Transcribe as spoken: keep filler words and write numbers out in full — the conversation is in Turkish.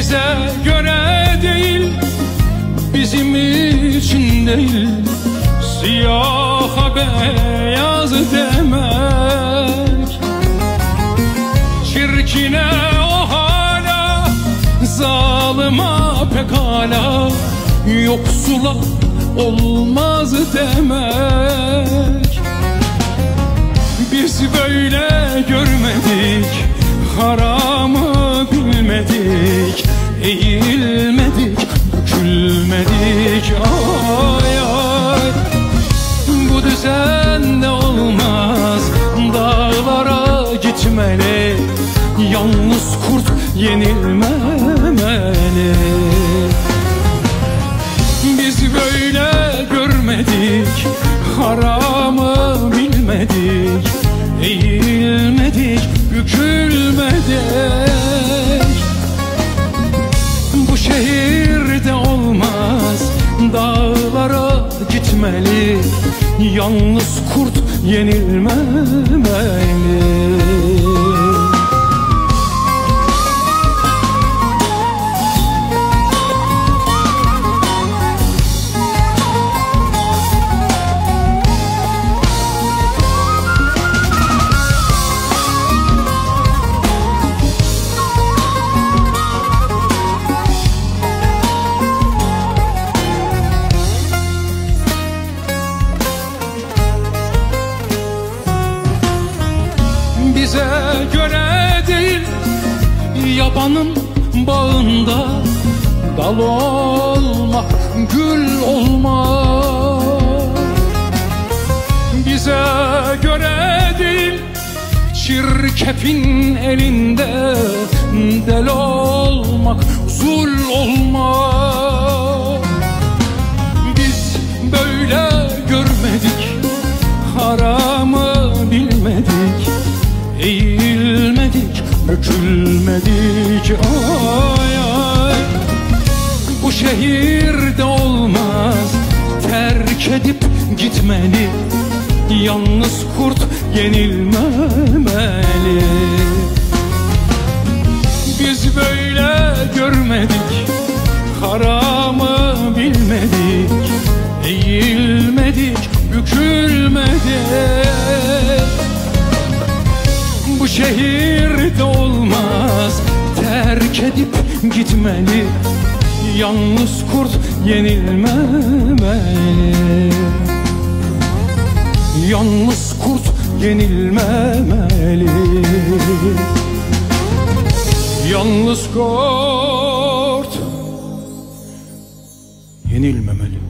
Bize göre değil, bizim için değil, siyaha beyaz demek. Çirkine o hala, zalıma pekala, yoksula olmaz demek. Biz böyle görmedik, haramı bilmedik, eğilmedik, bükülmedik. Ay ay, bu düzende olmaz, dağlara gitmeli, yalnız kurt yenilmemeli. Biz böyle görmedik, haramı bilmedik, eğilmedik, bükülmedik. Bu şehirde olmaz, dağlara gitmeli, yalnız kurt yenilmemeli. Bize göre değil, yabanın bağında dal olmak, gül olmak. Bize göre değil, çirkefin elinde del olmak, zul olmak. Biz böyle görmedik, haramı bilmedik, eğilmedik, bükülmedik. Ay ay, bu şehirde olmaz, terk edip gitmeli, yalnız kurt yenilmemeli. Biz böyle görmedik, haramı bilmedik, eğilmedik, bükülmedik. Bu şehirde olmaz, terk edip gitmeli, yalnız kurt yenilmemeli. Yalnız kurt yenilmemeli. Yalnız kurt yenilmemeli.